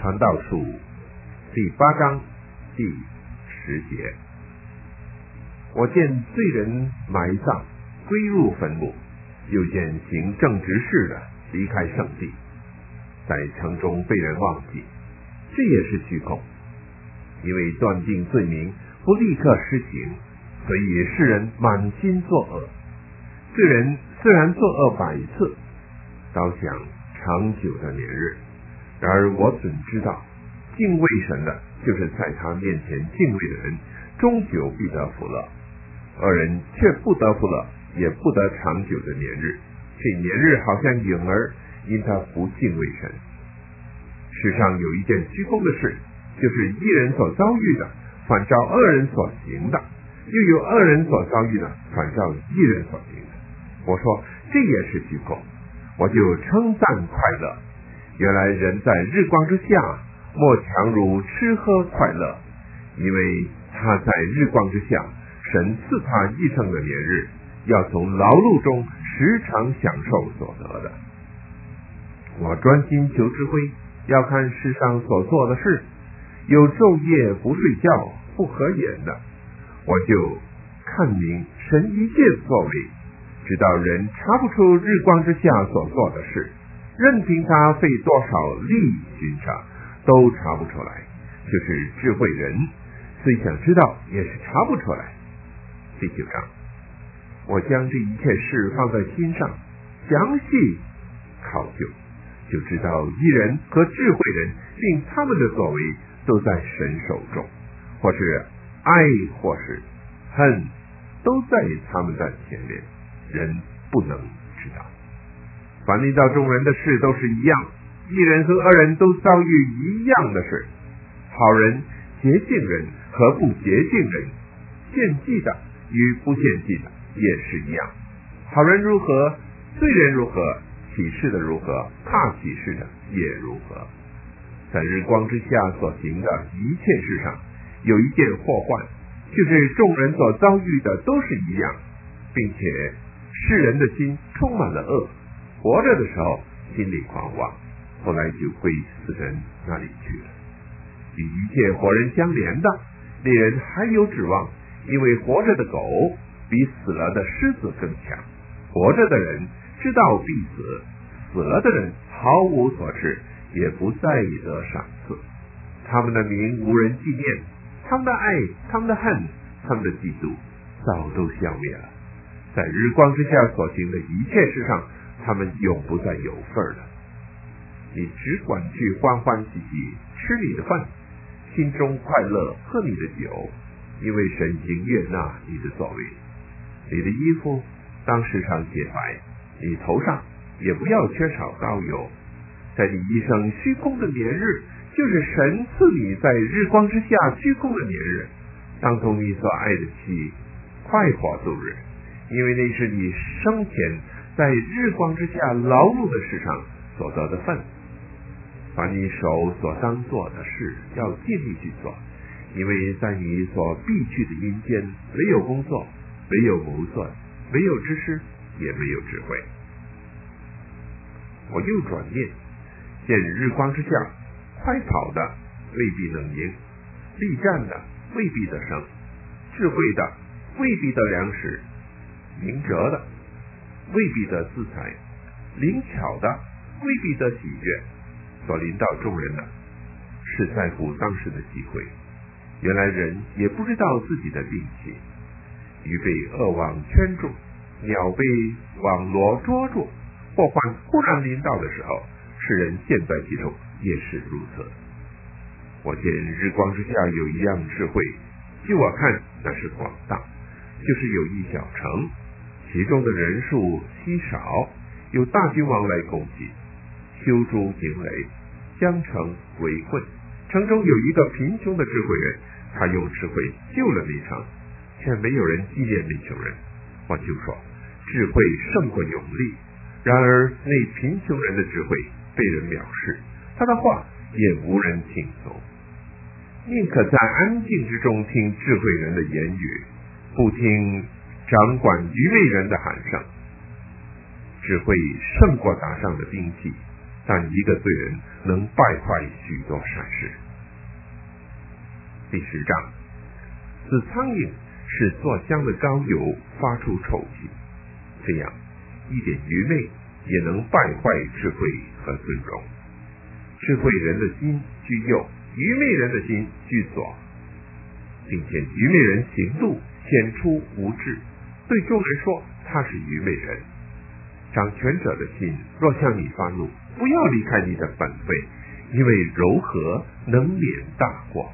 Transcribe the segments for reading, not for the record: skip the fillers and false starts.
传道书第8章第10节，我见罪人埋葬，归入坟墓，又见行正直事的离开圣地，在城中被人忘记，这也是虚空。因为断定罪名不立刻施行，所以世人满心作恶。罪人虽然作恶100次，倒想长久的年日。然而我准知道，敬畏神的，就是在他面前敬畏的人，终久必得福乐。恶人却不得福乐，也不得长久的年日。这年日好像影儿，因他不敬畏神。世上有一件虚空的事，就是义人所遭遇的，反照恶人所行的；又有恶人所遭遇的，反照义人所行的。我说这也是虚空，我就称赞快乐。原来人在日光之下，莫强如吃喝快乐，因为他在日光之下，神赐他一生的年日，要从劳碌中时常享受所得的。我专心求智慧，要看世上所做的事，有昼夜不睡觉不合眼的，我就看明神一切作为，直到人查不出日光之下所做的事，任凭他费多少力寻查，都查不出来。就是智慧人虽想知道，也是查不出来。第9章，我将这一切事放在心上，详细考究，就知道义人和智慧人并他们的作为都在神手中，或是爱或是恨，都在他们的前面，人不能知道。凡临到众人的事都是一样，义人和恶人都遭遇一样的事。好人、洁净人和不洁净人，献祭的与不献祭的也是一样。好人如何，罪人如何，起誓的如何，怕起誓的也如何。在日光之下所行的一切事上，有一件祸患，就是众人所遭遇的都是一样，并且世人的心充满了恶，活着的时候心里狂妄，后来就归死人那里去了。与一切活人相连的，那人还有指望，因为活着的狗比死了的狮子更强。活着的人知道必死，死了的人毫无所知，也不再得赏赐。他们的名无人纪念，他们的爱，他们的恨，他们的嫉妒，早都消灭了。在日光之下所行的一切事上，他们永不再有份了。你只管去欢欢喜喜吃你的饭，心中快乐喝你的酒，因为神已经悦纳你的作为。你的衣服当时常洁白，你头上也不要缺少膏油。在你一生虚空的年日，就是神赐你在日光之下虚空的年日，当同你所爱的妻快活度日，因为那是你生前在日光之下劳碌的事上所得的份。把你手所当做的事要尽力去做，因为在你所必去的阴间，没有工作，没有谋算，没有知识，也没有智慧。我又转念，见日光之下，快跑的未必能赢，力战的未必得胜，智慧的未必得粮食，明哲的未必得资财，灵巧的未必得喜悦。所临到众人的，是在乎当时的机会。原来人也不知道自己的定期，鱼被恶网圈住，鸟被网罗捉住，祸患忽然临到的时候，世人陷在其中，也是如此。我见日光之下有一样智慧，据我看那是广大，就是有一小城，其中的人数稀少，有大君王来攻击，修筑营垒，将城围困。城中有一个贫穷的智慧人，他用智慧救了那城，却没有人纪念那穷人。我就说，智慧胜过勇力。然而那贫穷人的智慧被人藐视，他的话也无人听从。宁可在安静之中听智慧人的言语，不听掌管愚昧人的喊声。智慧胜过打上的兵器， 但一个罪人能败坏许多善事。第10章，死苍蝇使做香的膏油发出臭气，这样一点愚昧也能败坏智慧和尊荣。智慧人的心居右，愚昧人的心居左，并且愚昧人行路显出无知，对众人说他是愚昧人。掌权者的心若向你发怒，不要离开你的本位，因为柔和能免大祸。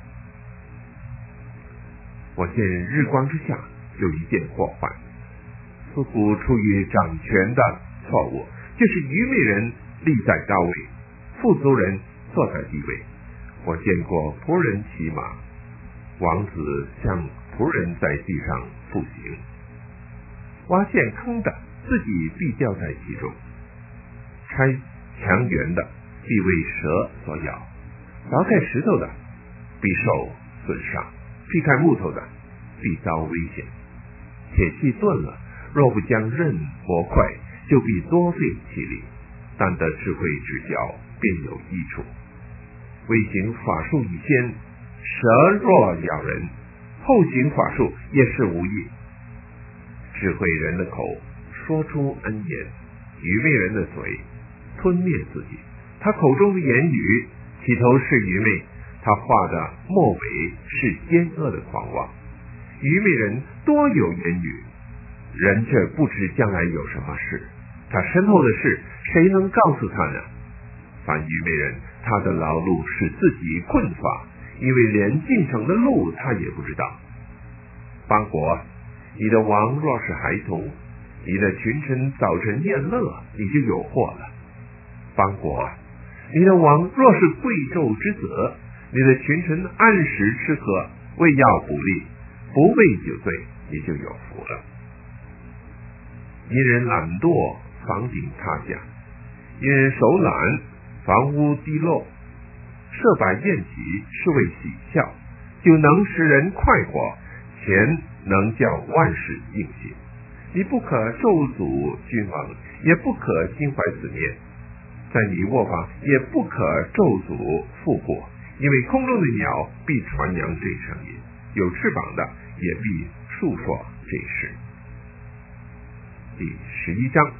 我见日光之下有一件祸患，似乎出于掌权的错误，就是愚昧人立在高位，富足人坐在低位。我见过仆人骑马，王子向仆人在地上步行。挖陷坑的自己必掉在其中，拆墙垣的必为蛇所咬，凿开石头的必受损伤，劈开木头的必遭危险。铁器钝了，若不将刃磨快，就必多费气力，但得智慧指教便有益处。未行法术以先，蛇若咬人，后行法术也是无益。智慧人的口说出恩言，愚昧人的嘴吞灭自己。他口中的言语起头是愚昧，他话的末尾是奸恶的狂妄。愚昧人多有言语，人却不知将来有什么事，他身后的事谁能告诉他呢？凡愚昧人，他的劳碌使自己困乏，因为连进城的路他也不知道。邦国，你的王若是孩童，你的群臣早晨宴乐，你就有祸了。邦国，你的王若是贵胄之子，你的群臣按时吃喝，为要补力，不为酒醉，你就有福了。因人懒惰，房顶塌下；因人手懒，房屋低落。设摆宴席是为喜笑，就能使人快活，钱能叫万事应行。你不可咒诅君王，也不可心怀思念，在你卧房也不可咒诅富户，因为空中的鸟必传扬这声音，有翅膀的也必述说这事。第11章，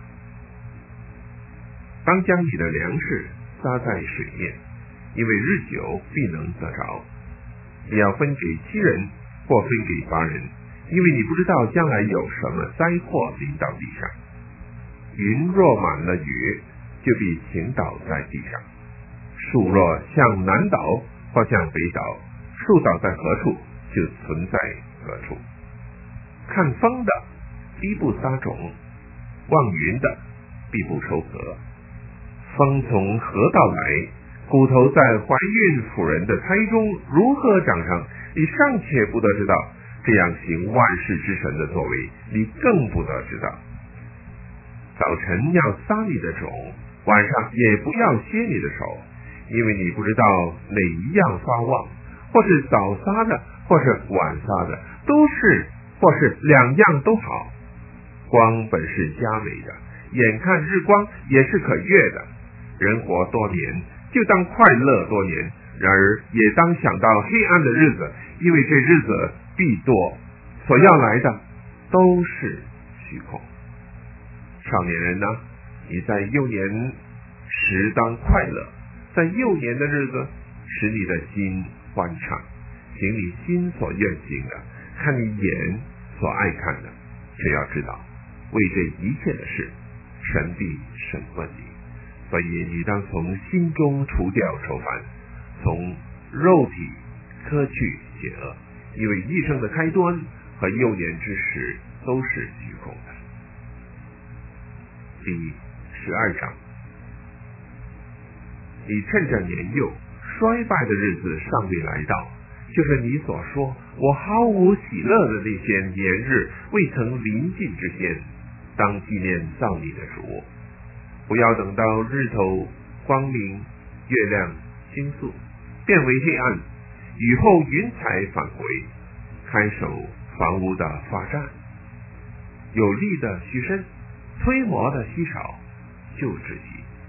当将你的粮食撒在水面，因为日久必能得着。你要分给7人或分给8人，因为你不知道将来有什么灾祸临到地上。云若满了雨，就必倾倒在地上。树若向南倒或向北倒，树倒在何处，就存在何处。看风的必不撒种，望云的必不收割。风从何道来？骨头在怀孕妇人的胎中如何长成，你尚且不得知道，这样行万事之神的作为，你更不得知道。早晨要撒你的种，晚上也不要歇你的手，因为你不知道哪一样发旺，或是早撒的，或是晚撒的，都是或是2样都好。光本是佳美的，眼看日光也是可悦的。人活多年，就当快乐多年，然而也当想到黑暗的日子，因为这日子必多，所要来的都是虚空。少年人呢，你在幼年时当快乐，在幼年的日子使你的心欢畅，行你心所愿行的，看你眼所爱看的。只要知道，为这一切的事，神必审问你。所以你当从心中除掉愁烦，从肉体割去邪恶，因为一生的开端和幼年之时都是虚空的。第12章，你趁着年幼衰败的日子尚未来到，就是你所说我毫无喜乐的那些年日未曾临近之先，当纪念造你的主。不要等到日头光明，月亮星宿变为黑暗，雨后云彩返回，看守房屋的罚站，有力的虚身，推磨的稀少，就止息。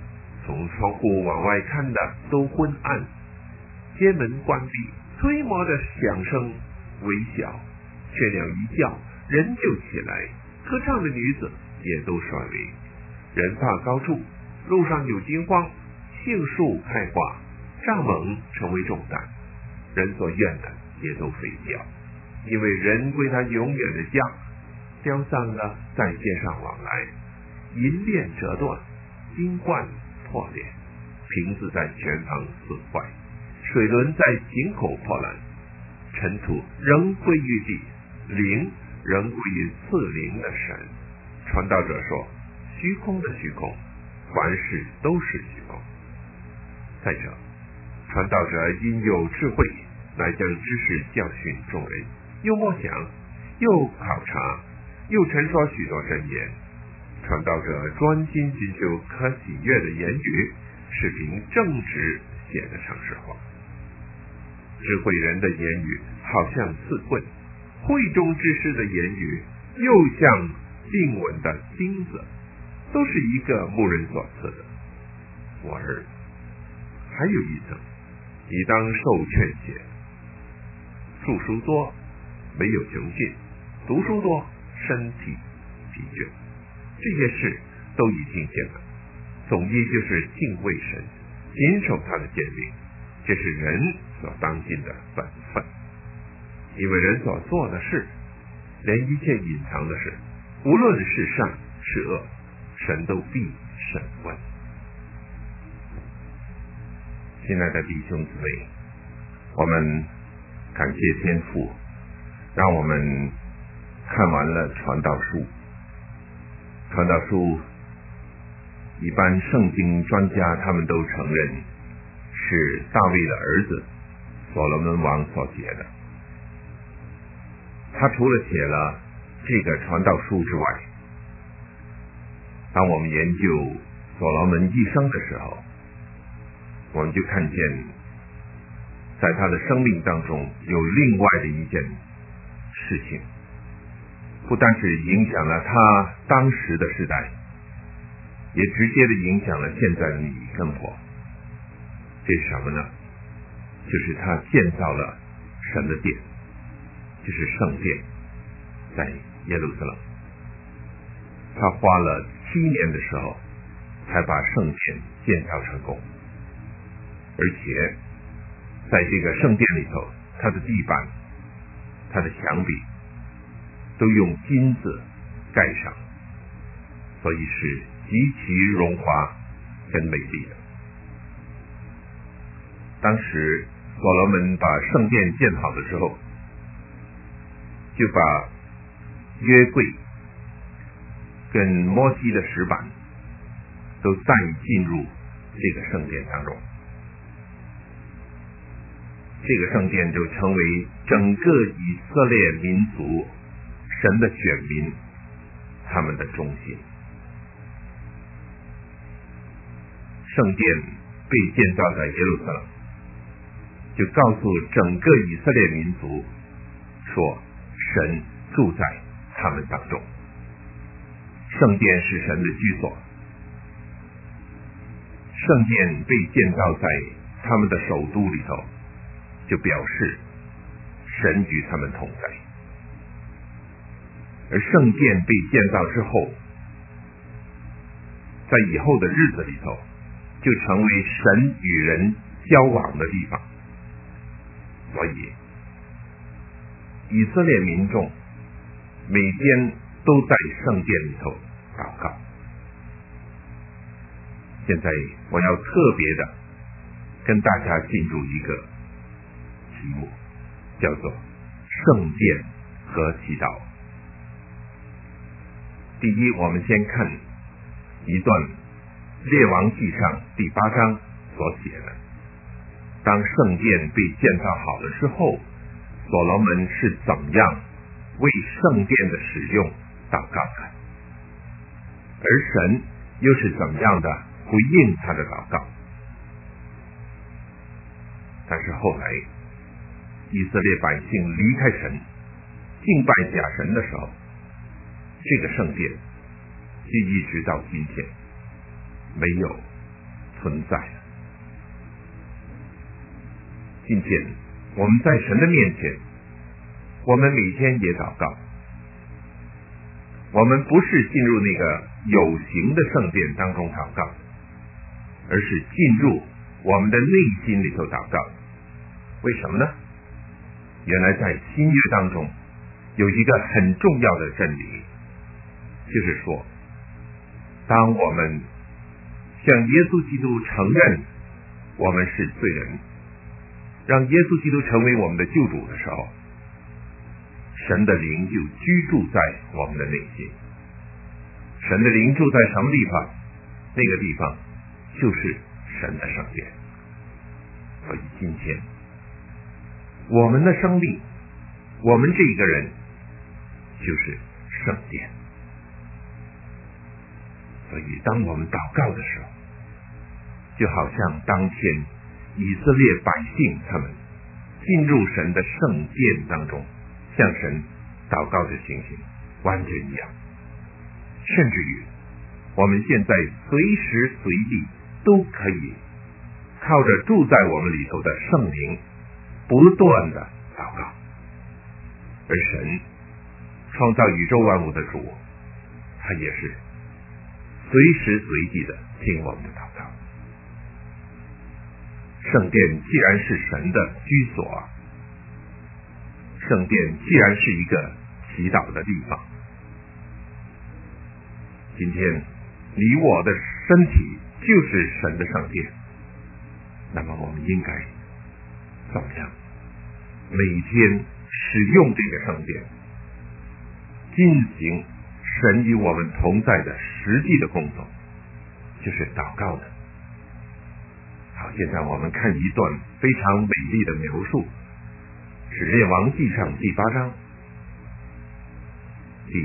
从窗户往外看的都昏暗，街门关闭，推磨的响声微小，雀鸟一叫，人就起来，歌唱的女子也都衰微。人怕高处，路上有惊慌，杏树开花，蚱蜢成为重担，人所愿的也都废掉，因为人归他永远的家。雕像的在街上往来，银链折断，金冠破裂，瓶子在泉旁损坏，水轮在井口破烂，尘土仍归于地，灵仍归于赐灵的神。传道者说，虚空的虚空，凡事都是虚空。再者，传道者因有智慧，乃将知识教训众人，又默想，又考察，又陈说许多真言。传道者专心寻求可喜悦的言语，是凭正直写的诚实话。智慧人的言语好像刺棍，会中之师的言语又像定稳的钉子，都是一个牧人所赐的。我儿，还有一层，你当受劝解。著书多，没有穷尽；读书多，身体疲倦。这些事都已经见了，总一就是敬畏神，谨守他的诫命，这是人所当尽的本分。因为人所做的事，连一切隐藏的事，无论是善是恶，神都必审问。亲爱的弟兄姊妹，我们感谢天父，让我们看完了传道书。传道书一般圣经专家他们都承认是大卫的儿子所罗门王所写的。他除了写了这个传道书之外，当我们研究所罗门一生的时候，我们就看见在他的生命当中有另外的一件事情，不单是影响了他当时的时代，也直接的影响了现在的你生活。这是什么呢？就是他建造了神的殿，就是圣殿，在耶路撒冷。他花了7年的时候才把圣殿建造成功，而且在这个圣殿里头，它的地板、它的墙壁都用金子盖上，所以是极其荣华跟美丽的。当时所罗门把圣殿建好的时候，就把约柜跟摩西的石板都带进入这个圣殿当中，这个圣殿就成为整个以色列民族神的选民他们的中心。圣殿被建造在耶路撒冷，就告诉整个以色列民族说，神住在他们当中。圣殿是神的居所，圣殿被建造在他们的首都里头，就表示神与他们同在。而圣殿被建造之后，在以后的日子里头，就成为神与人交往的地方。所以以色列民众每天都在圣殿里头祷告。现在我要特别的跟大家进入一个题目，叫做圣殿和祈祷。第一，我们先看一段列王纪上第8章所写的，当圣殿被建造好了之后，所罗门是怎样为圣殿的使用祷告的，而神又是怎样的回应他的祷告。但是后来以色列百姓离开神，敬拜假神的时候，这个圣殿就一直到今天没有存在了。今天我们在神的面前，我们每天也祷告。我们不是进入那个有形的圣殿当中祷告，而是进入我们的内心里头祷告。为什么呢？原来在新约当中有一个很重要的真理，就是说，当我们向耶稣基督承认我们是罪人，让耶稣基督成为我们的救主的时候，神的灵就居住在我们的内心。神的灵住在什么地方？那个地方就是神的圣殿。所以今天我们的生命，我们这一个人就是圣殿。所以当我们祷告的时候，就好像当天以色列百姓他们进入神的圣殿当中向神祷告的情形完全一样。甚至于我们现在随时随地都可以靠着住在我们里头的圣灵不断的祷告。而神创造宇宙万物的主，他也是随时随地的听我们的祷告。圣殿既然是神的居所，圣殿既然是一个祈祷的地方，今天你我的身体就是神的圣殿，那么我们应该怎么样每天使用这个圣殿，进行神与我们同在的实际的工作，就是祷告的。好，现在我们看一段非常美丽的描述，是列王纪上第8章第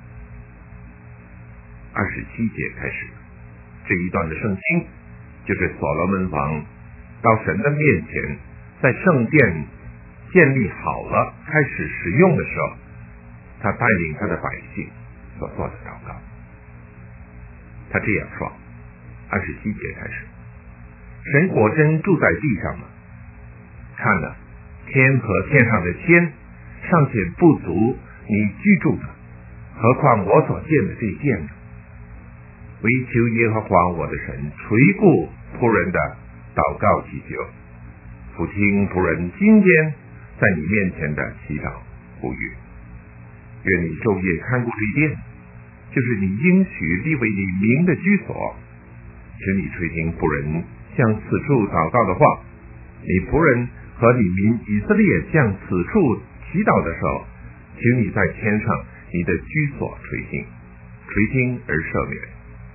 27节开始。这一段的圣经就是所罗门王到神的面前，在圣殿建立好了开始使用的时候，他带领他的百姓所做的祷告。他这样说，27节开始，神果真住在地上吗？看了，天和天上的天尚且不足你居住的，何况我所建的这殿呢？唯求耶和华我的神垂顾仆人的祷告祈求，俯听仆人今天在你面前的祈祷呼吁。愿你昼夜看顾这殿，就是你应许立为你名的居所。请你垂听仆人向此处祷告的话，你仆人和你民以色列向此处祈祷的时候，请你在天上你的居所垂听而赦免。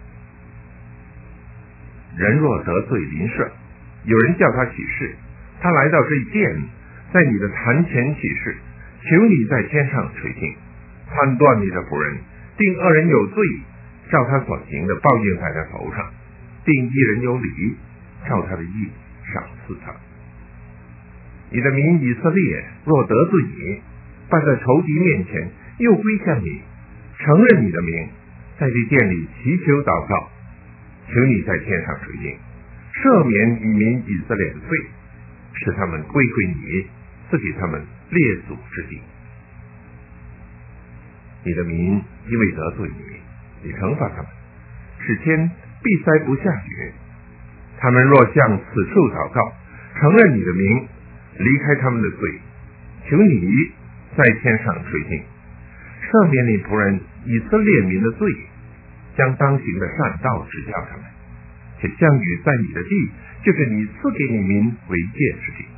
人若得罪邻舍，有人叫他起誓，他来到这一殿，在你的坛前起誓，求你在天上垂听，判断你的仆人，定恶人有罪，照他所行的报应在他头上，定义人有理，照他的义赏赐他。你的民以色列若得罪你，败在仇敌面前，又归向你，承认你的名，在这殿里祈求祷告，求你在天上垂听，赦免你民以色列的罪，使他们归你，赐给他们列祖之地。你的民因为得罪你，你惩罚他们，使天必塞不下雨。他们若向此处祷告，承认你的名，离开他们的罪，求你在天上垂听，赦免你仆人以色列民的罪，将当行的善道指教他们，且降雨在你的地，就是你赐给你民为界之地。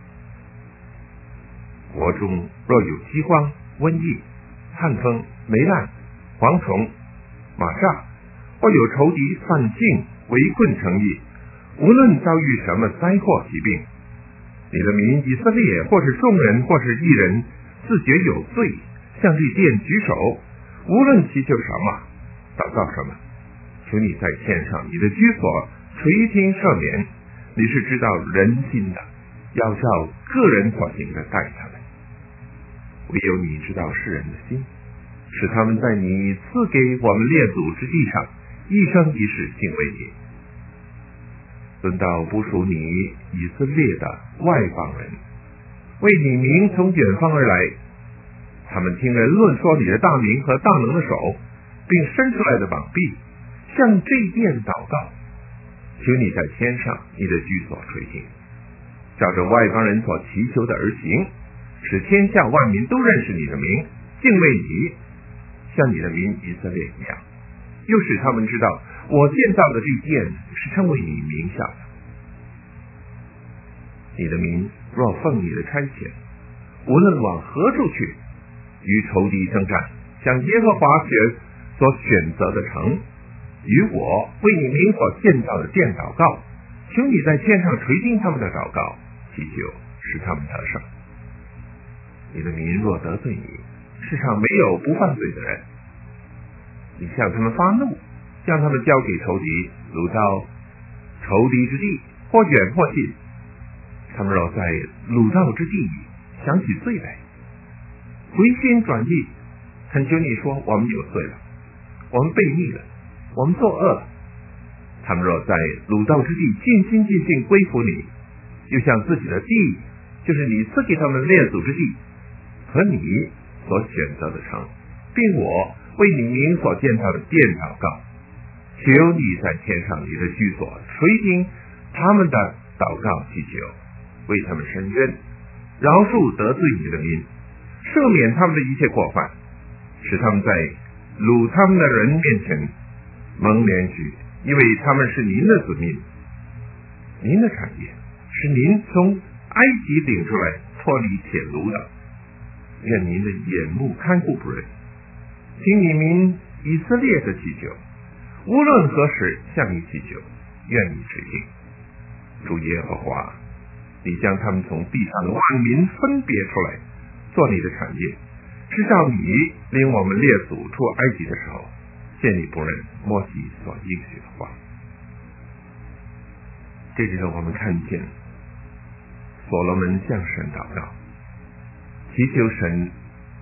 国中若有饥荒、瘟疫、旱风、霉烂、蝗虫、马煞，或有仇敌犯境围困城邑，无论遭遇什么灾祸疾病，你的民以色列或是众人或是义人自觉有罪，向这殿举手，无论祈求什么，祷告什么，求你在天上你的居所垂听赦免。你是知道人心的，要照个人所行的待他们。唯有你知道世人的心，使他们在你赐给我们列祖之地上一生一世敬畏你。 轮到不属你以色列的外邦人，为你名从远方而来。他们听人论说你的大名和大能的手，并伸出来的膀臂，向这殿祷告。求你在天上你的居所垂听，照着外邦人所祈求的而行，使天下万民都认识你的名，敬畏你，像你的名以色列一样。又使他们知道我建造的这殿是称为你名下的。你的民若奉你的差遣，无论往何处去，与仇敌征战，向耶和华所选择的城，与我为你名所建造的殿祷告，求你在天上垂听他们的祷告，祈求使他们得胜。你的民若得罪你，世上没有不犯罪的人。你向他们发怒，将他们交给仇敌，掳到仇敌之地，或远或近。他们若在掳到之地想起罪来，回心转意，恳求你说我们有罪了，我们悖逆了，我们作恶了。他们若在掳到之地尽心尽性归服你，又向自己的地，就是你赐给他们列祖之地和你所选择的城，并我为你名所建造的殿祷告，求你在天上你的居所垂听他们的祷告祈求，为他们伸冤，饶恕得罪你的民，赦免他们的一切过犯，使他们在掳他们的人面前蒙怜恤，因为他们是您的子民，您的产业是您从埃及领出来脱离铁炉的。愿您的眼目看顾仆人，听你民以色列的祈求，无论何时向你祈求，愿你垂听。主耶和华，你将他们从地上的万民分别出来，做你的产业，是照你领我们列祖出埃及的时候，见你仆人摩西所应许的话。这里头我们看见所罗门向神祷告，祈求神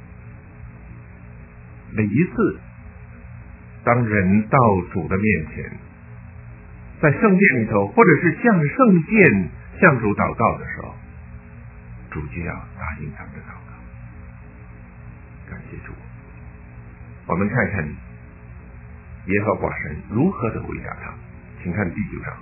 每一次当人到主的面前，在圣殿里头，或者是向着圣殿向主祷告的时候，主就要答应他们的祷告。感谢主。我们看看耶和华神如何的回答他，请看第9章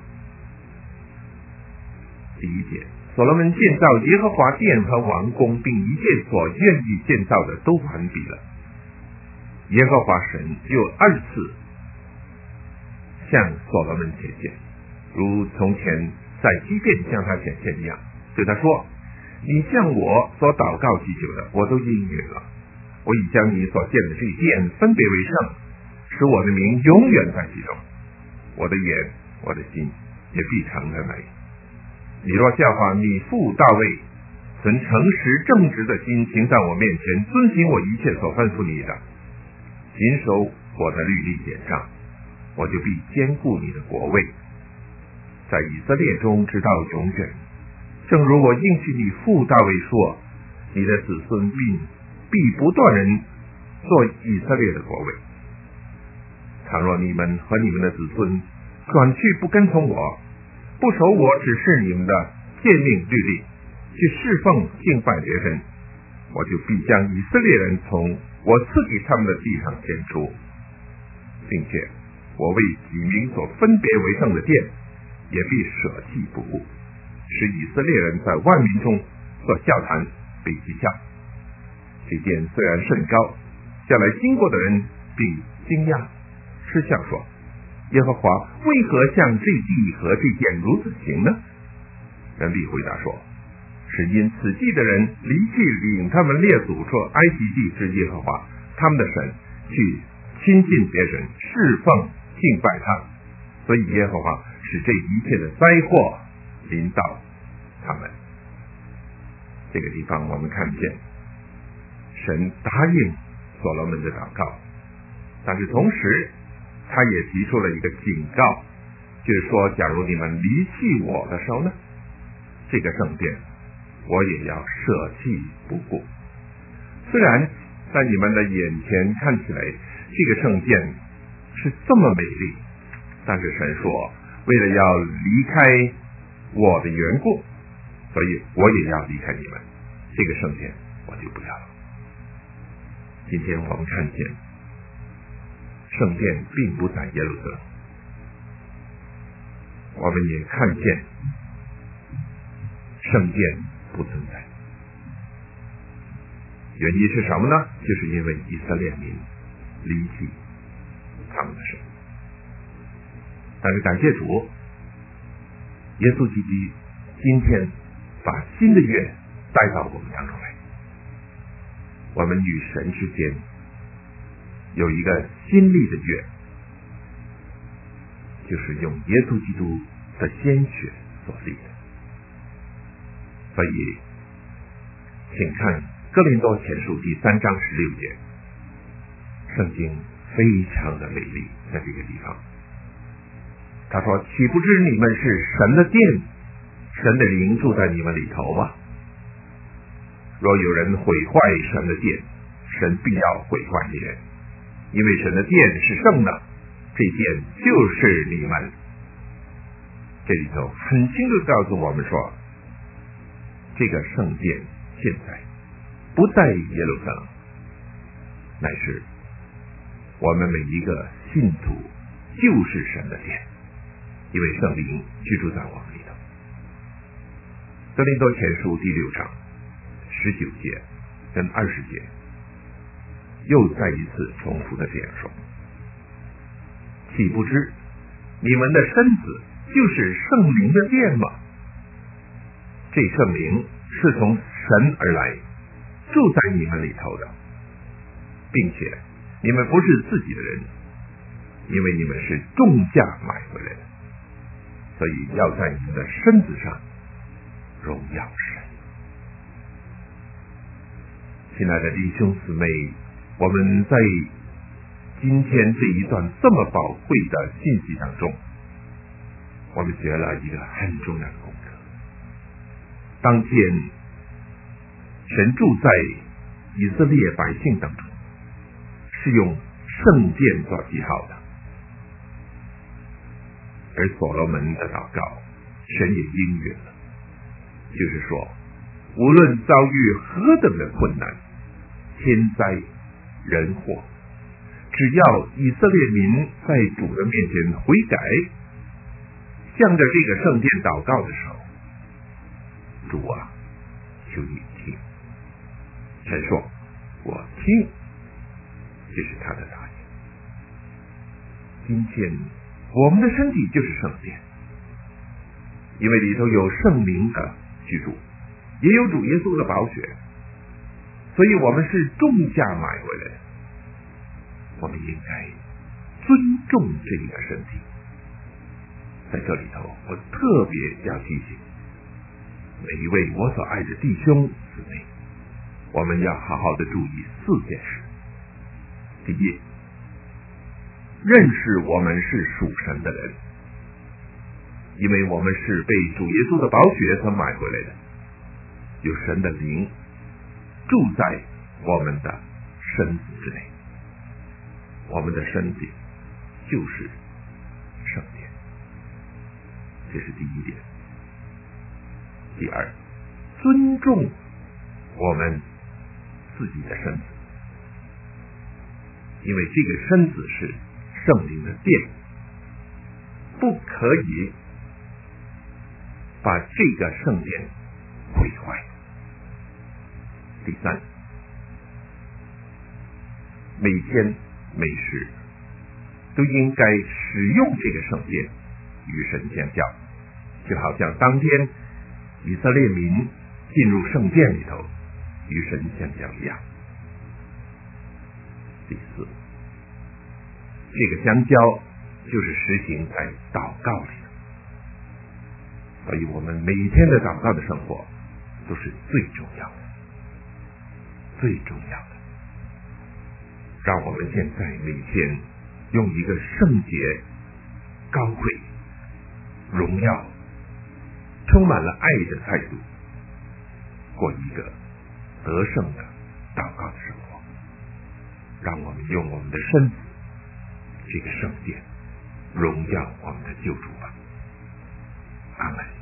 第1节。所罗门建造耶和华殿和王宫，并一切所愿意建造的都完毕了。耶和华神又2次向所罗门显现，如从前在基遍向他显现一样，对他说：你向我所祷告祈求的，我都应允了。我已将你所建的这殿分别为圣，使我的名永远在其中。我的眼我的心也必常在那里。你若效法你父大卫，存诚实正直的心，行在我面前，遵行我一切所吩咐你的，谨守我的律例典章，我就必坚固你的国位，在以色列中直到永远。正如我应许你父大卫说，你的子孙必不断人做以色列的国位。倘若你们和你们的子孙转去不跟从我，不守我指示你们的诫命律例，去侍奉敬拜别神，我就必将以色列人从我赐给他们的地上剪除，并且我为己名所分别为圣的殿也必舍弃不顾，使以色列人在万民中做笑谈，被讥笑。这殿虽然甚高，将来经过的人必惊讶嗤笑说，耶和华为何向这地和这殿如此行呢？人必回答说，是因此地的人离弃领他们列祖出埃及地之耶和华他们的神，去亲近别神，侍奉敬拜他，所以耶和华使这一切的灾祸临到他们。这个地方我们看见神答应所罗门的祷告，但是同时他也提出了一个警告，就是说假如你们离弃我的时候呢，这个圣殿我也要舍弃不顾。虽然在你们的眼前看起来这个圣殿是这么美丽，但是神说为了要离开我的缘故，所以我也要离开你们，这个圣殿我就不要了。今天我们看见圣殿并不在耶路撒冷，我们也看见圣殿不存在。原因是什么呢？就是因为以色列民离弃他们的神。但是感谢主，耶稣基督今天把新的约带到我们当中来，我们与神之间有一个新立的约，就是用耶稣基督的鲜血所立的。所以请看哥林多前书第3章16节，圣经非常的美丽，在这个地方他说，岂不知你们是神的殿，神的灵住在你们里头吗？若有人毁坏神的殿，神必要毁坏你人，因为神的殿是圣的，这殿就是你们。这里头很清楚告诉我们说，这个圣殿现在不在耶路撒冷，乃是我们每一个信徒就是神的殿，因为圣灵居住在我们里头。哥林多前书第6章19节跟20节又再一次重复的这样说，岂不知你们的身子就是圣灵的殿吗？这圣灵是从神而来，住在你们里头的，并且你们不是自己的人，因为你们是重价买回来的，所以要在你们的身子上荣耀神。亲爱的弟兄姊妹，我们在今天这一段这么宝贵的信息当中，我们学了一个很重要的功课。当天神住在以色列百姓当中，是用圣殿做记号的，而所罗门的祷告神也应允了，就是说无论遭遇何等的困难、天灾人祸，只要以色列民在主的面前悔改，向着这个圣殿祷告的时候，主啊，求你听。神说我听，这是他的答应。今天我们的身体就是圣殿，因为里头有圣灵的居住，也有主耶稣的宝血，所以我们是重价买回来的。我们应该尊重这个身体。在这里头我特别要提醒每一位我所爱的弟兄姊妹，我们要好好的注意4件事。第一，认识我们是属神的人，因为我们是被主耶稣的宝血所买回来的，有神的灵住在我们的身子之内，我们的身体就是圣殿，这是第一点。第二，尊重我们自己的身子，因为这个身子是圣灵的殿，不可以把这个圣殿毁坏。第三，每天每时都应该使用这个圣殿与神相交，就好像当天以色列民进入圣殿里头与神相交一样。第四，这个相交就是实行在祷告里，所以我们每天的祷告的生活都是最重要的，最重要的。让我们现在每天用一个圣洁、高贵、荣耀、充满了爱的态度，过一个得胜的祷告的生活。让我们用我们的身子，这个圣殿，荣耀我们的救主吧。 阿门。